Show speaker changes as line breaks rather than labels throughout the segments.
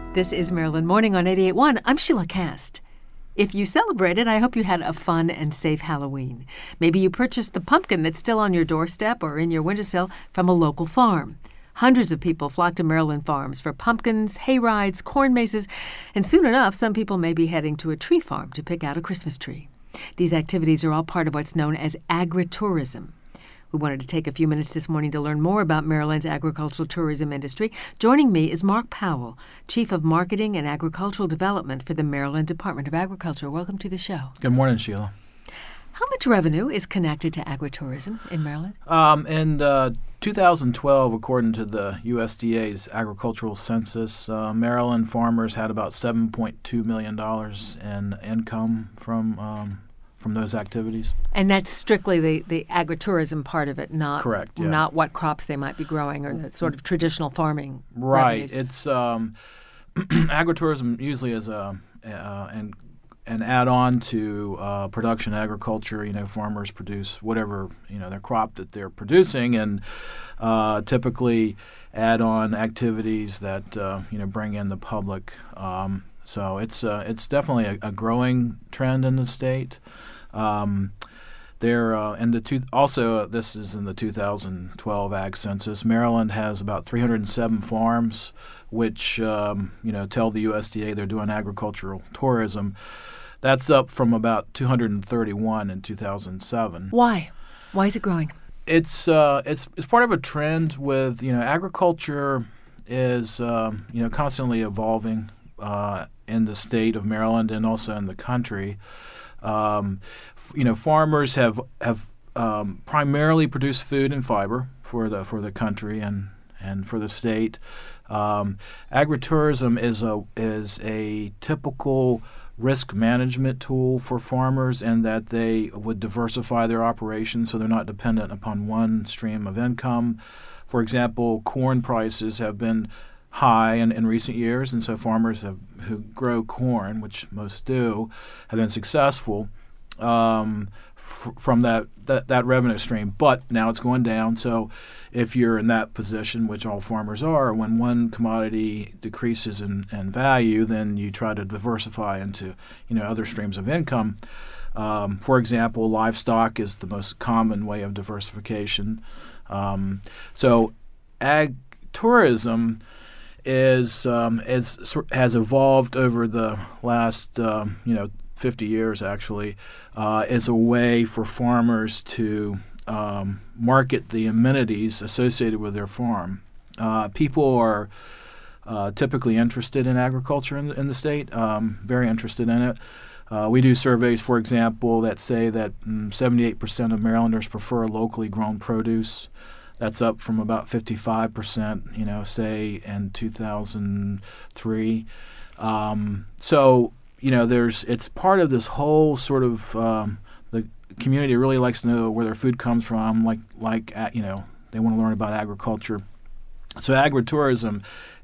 This is Maryland Morning on 88.1. I'm Sheila Cast. If you celebrated, I hope you had a fun and safe Halloween. Maybe you purchased the pumpkin that's still on your doorstep or in your windowsill from a local farm. Hundreds of people flock to Maryland farms for pumpkins, hay rides, corn mazes, and soon enough, some people may be heading to a tree farm to pick out a Christmas tree. These activities are all part of what's known as agritourism. We wanted to take a few minutes this morning to learn more about Maryland's agricultural tourism industry. Joining me is Mark Powell, Chief of Marketing and Agricultural Development for the Maryland Department of Agriculture. Welcome to the show.
Good morning, Sheila.
How much revenue is connected to agritourism in Maryland?
In 2012, according to the USDA's agricultural census, Maryland farmers had about $7.2 million in income from those activities.
And that's strictly the agritourism part of it, not
correct, yeah.
Not what crops they might be growing or the sort of traditional farming.
Right.
revenues.
It's agritourism usually is an add-on to production agriculture. You know, farmers produce whatever their crop that they're producing, and typically add-on activities that bring in the public. So it's definitely a growing trend in the state. This is in the 2012 Ag Census. Maryland has about 307 farms, which tell the USDA they're doing agricultural tourism. That's up from about 231 in 2007.
Why? Why is it growing?
It's part of a trend with agriculture is constantly evolving in the state of Maryland and also in the country. Farmers have primarily produced food and fiber for the country and for the state. Agritourism is a typical risk management tool for farmers, in that they would diversify their operations so they're not dependent upon one stream of income. For example, corn prices have been high in recent years, and so farmers who grow corn, which most do, have been successful from that revenue stream. But now it's going down. So if you're in that position, which all farmers are, when one commodity decreases in value, then you try to diversify into other streams of income. For example, livestock is the most common way of diversification. So ag tourism has evolved over the last 50 years actually as a way for farmers to market the amenities associated with their farm. People are typically interested in agriculture in the state, very interested in it. We do surveys, for example, that say that 78% of Marylanders prefer locally grown produce. That's up from about 55%, say in 2003. It's part of this whole sort of the community really likes to know where their food comes from. They want to learn about agriculture. So agritourism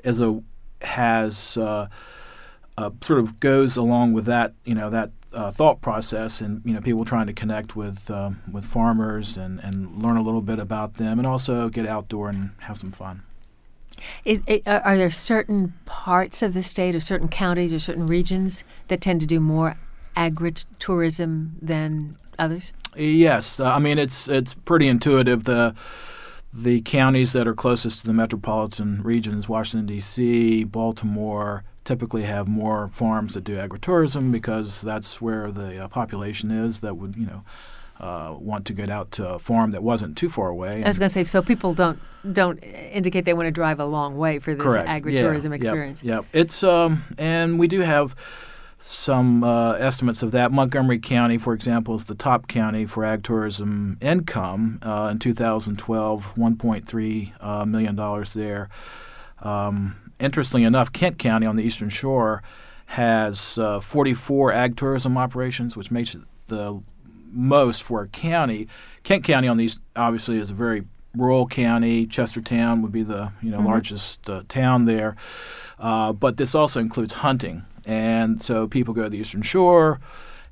sort of goes along with that, that thought process, and people trying to connect with farmers and learn a little bit about them, and also get outdoor and have some fun.
Are there certain parts of the state or certain counties or certain regions that tend to do more agritourism than others?
Yes. It's pretty intuitive. The counties that are closest to the metropolitan regions, Washington, D.C., Baltimore, typically have more farms that do agritourism because that's where the population is that would, want to get out to a farm that wasn't too far away.
I was going to say, so people don't indicate they want to drive a long way for this
correct.
Agritourism experience.
Yeah. It's and we do have some estimates of that. Montgomery County, for example, is the top county for ag tourism income in 2012, $1.3 million there. Interestingly enough, Kent County on the Eastern Shore has 44 ag tourism operations, which makes it the most for a county. Kent County on the East obviously is a very rural county. Chestertown would be the largest town there. But this also includes hunting. And so people go to the Eastern Shore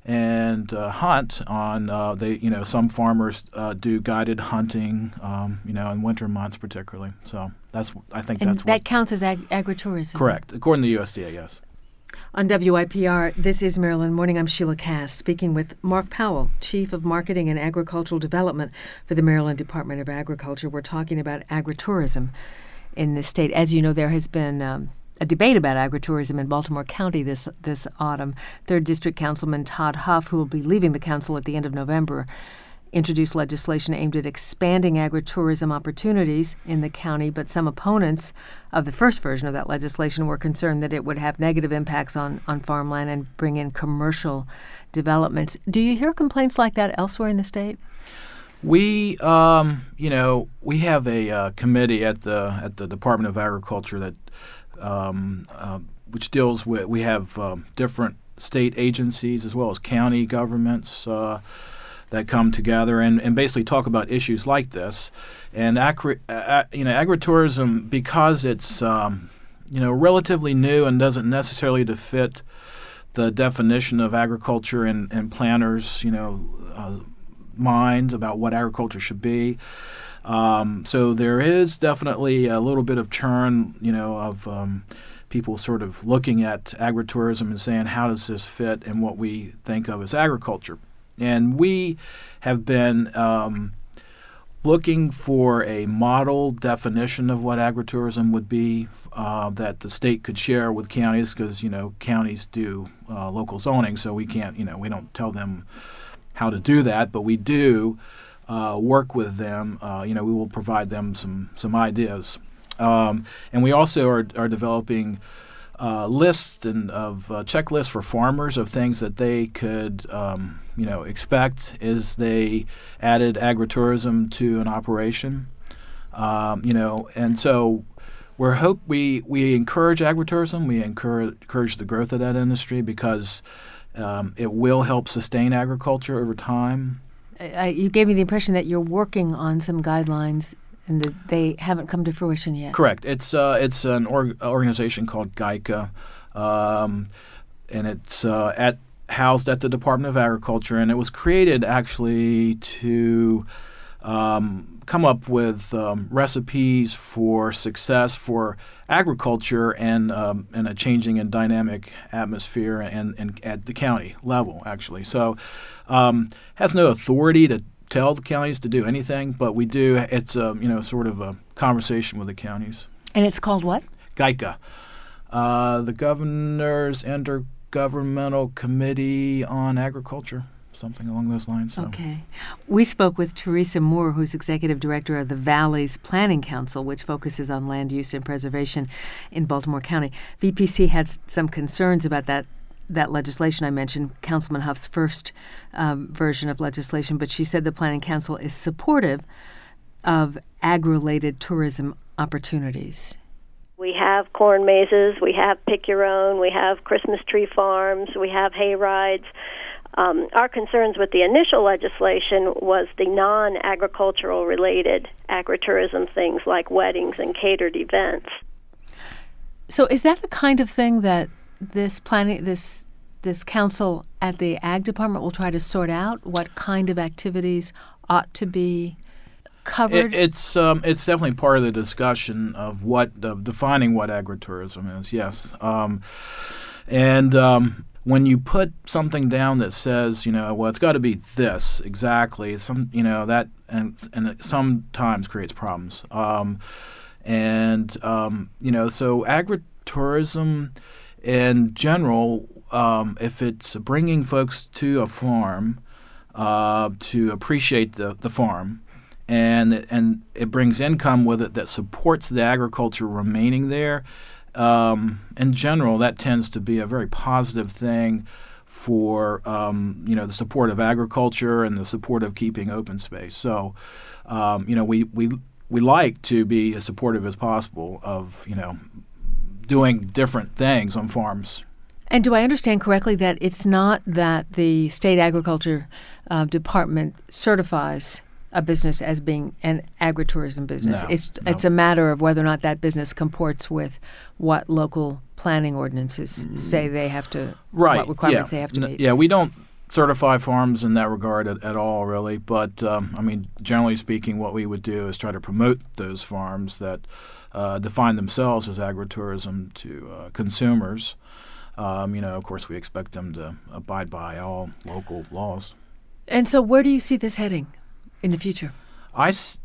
and hunt on. Some farmers do guided hunting, in winter months particularly. So I think
and
that's
that counts as agritourism.
Correct, according to the USDA. Yes.
On WIPR, this is Maryland Morning. I'm Sheila Cass, speaking with Mark Powell, Chief of Marketing and Agricultural Development for the Maryland Department of Agriculture. We're talking about agritourism in the state. As you know, there has been a debate about agritourism in Baltimore County this autumn. 3rd District Councilman Todd Huff, who will be leaving the council at the end of November, introduced legislation aimed at expanding agritourism opportunities in the county, but some opponents of the first version of that legislation were concerned that it would have negative impacts on farmland and bring in commercial developments. Do you hear complaints like that elsewhere in the state?
We have a committee at the Department of Agriculture that which deals with. We have different state agencies as well as county governments that come together and basically talk about issues like this. And agritourism, because it's relatively new and doesn't necessarily fit the definition of agriculture and planners mind about what agriculture should be. So there is definitely a little bit of churn, of people sort of looking at agritourism and saying, how does this fit in what we think of as agriculture? And we have been looking for a model definition of what agritourism would be that the state could share with counties because, counties do local zoning, so we can't, we don't tell them how to do that, but we do work with them. We will provide them some ideas. And we also are developing lists of checklists for farmers of things that they could, expect as they added agritourism to an operation. And so we encourage agritourism. We encourage the growth of that industry because it will help sustain agriculture over time.
You gave me the impression that you're working on some guidelines and that they haven't come to fruition yet.
Correct. It's an organization called GICA, and it's housed at the Department of Agriculture, and it was created actually to come up with recipes for success for agriculture and a changing and dynamic atmosphere and at the county level, actually. So has no authority to tell the counties to do anything, but we do. It's sort of a conversation with the counties.
And it's called what?
GICA, the Governor's Intergovernmental Committee on Agriculture, something along those lines. So.
Okay. We spoke with Teresa Moore, who's Executive Director of the Valley's Planning Council, which focuses on land use and preservation in Baltimore County. VPC had some concerns about that legislation I mentioned, Councilman Huff's first version of legislation, but she said the Planning Council is supportive of ag-related tourism opportunities.
We have corn mazes, we have pick your own, we have Christmas tree farms, we have hay rides. Our concerns with the initial legislation was the non-agricultural related agritourism things like weddings and catered events.
So is that the kind of thing that this council at the Ag Department will try to sort out? What kind of activities ought to be covered?
It's definitely part of the discussion of defining what agritourism is. Yes, when you put something down that says, it's got to be this exactly, that and it sometimes creates problems. So agritourism in general, if it's bringing folks to a farm to appreciate the farm, and it brings income with it that supports the agriculture remaining there, in general, that tends to be a very positive thing for the support of agriculture and the support of keeping open space. So, we like to be as supportive as possible of doing different things on farms.
And do I understand correctly that it's not that the state agriculture department certifies a business as being an agritourism business?
No,
it's a matter of whether or not that business comports with what local planning ordinances say they have to,
right?
What requirements they have to meet.
Yeah, we don't certify farms in that regard at all, really. But, generally speaking, what we would do is try to promote those farms that define themselves as agritourism to consumers. Of course, we expect them to abide by all local laws.
And so where do you see this heading in the future?
It's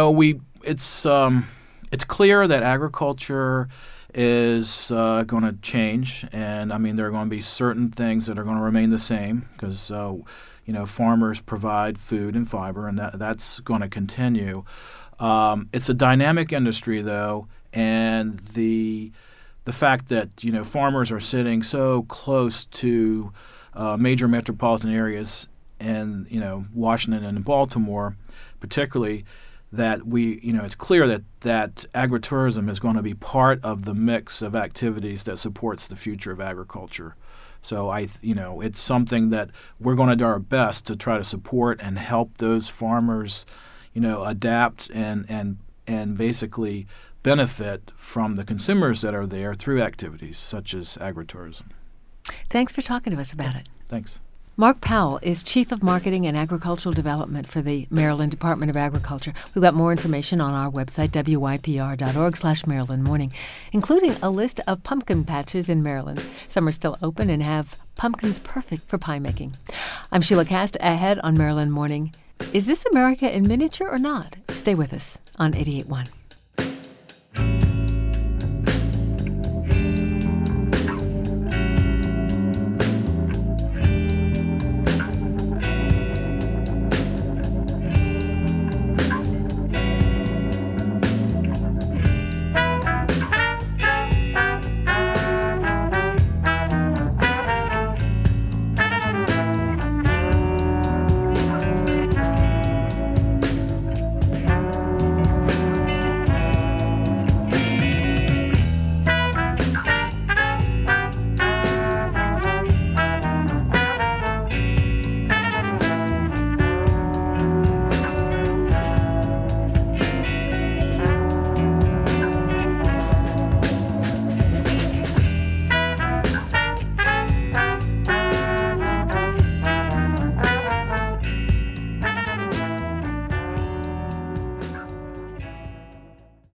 clear that agriculture is going to change, and there are going to be certain things that are going to remain the same because farmers provide food and fiber, and that's going to continue. It's a dynamic industry, though, and the fact that farmers are sitting so close to major metropolitan areas and Washington and Baltimore, particularly, that it's clear that agritourism is going to be part of the mix of activities that supports the future of agriculture. So it's something that we're going to do our best to try to support and help those farmers, adapt and basically benefit from the consumers that are there through activities such as agritourism.
Thanks for talking to us about it.
Thanks.
Mark Powell is Chief of Marketing and Agricultural Development for the Maryland Department of Agriculture. We've got more information on our website, wypr.org/Maryland Morning, including a list of pumpkin patches in Maryland. Some are still open and have pumpkins perfect for pie making. I'm Sheila Cast, ahead on Maryland Morning. Is this America in miniature or not? Stay with us on 88.1.